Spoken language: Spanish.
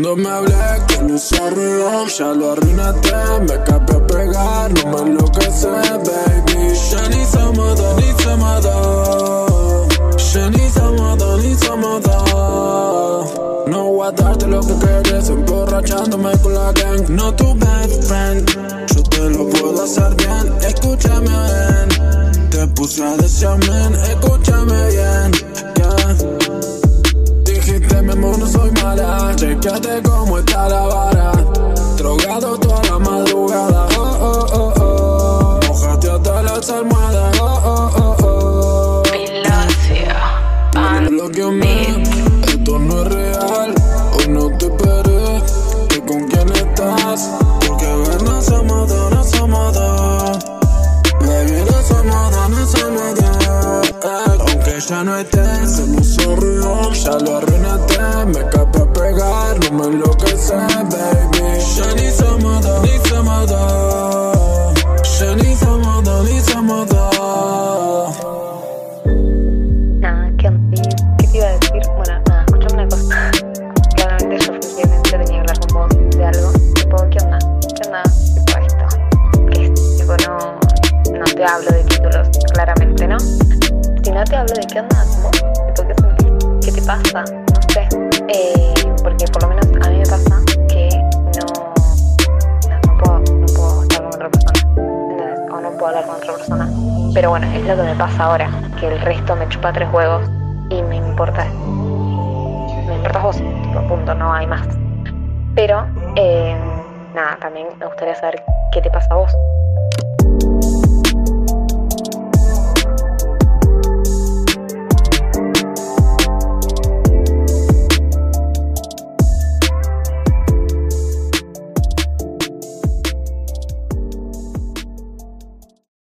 Cuando me hablé que no sea real, ya lo arruinaste. Me escapé a pegar, no me enloquece, baby. Ya ni somos dos, ni somos dos. Ya ni somos dos, ni somos dos. No voy a darte lo que quieres, emborrachándome con la gang. No tu best friend, yo te lo puedo hacer bien. Escúchame bien, te puse a desearme, escúchame bien, yeah. Dijiste mi amor no soy mala, chequeate cómo está la vara. Drogado toda la madrugada, oh, oh, oh, oh. Mojaste hasta las almohadas, oh, oh, oh, oh. Bloqueame, esto no es real. Hoy no te esperé, que con quién estás. Porque ver no somos dos, no somos dos. Baby, no somos dos, no somos dos. Aunque ya no estés, se me hizo real. Ya lo arruinaste, me escapé a pegar. No me enloquece, baby. Ya ni somos dos, ni somos dos. Ya ni somos dos, ni somos dos. Nada, ¿qué te iba a decir? Bueno, nada, escuchame una cosa. Claramente yo efectivamente tenía que hablar con vos de algo. Tipo, ¿qué onda? ¿Qué onda? Tipo esto. Que es, tipo, no te hablo de títulos, claramente, ¿no? Si no te hablo de qué onda, ¿cómo? Tipo, ¿qué sentís? ¿Qué te pasa? No sé. Porque por lo menos a mí me pasa que no puedo estar con otra persona, ¿entendés? O no puedo hablar con otra persona. Pero bueno, es lo que me pasa ahora, que el resto me chupa 3 huevos y me importas vos, tipo, punto, no hay más. Pero, nada, también me gustaría saber qué te pasa a vos.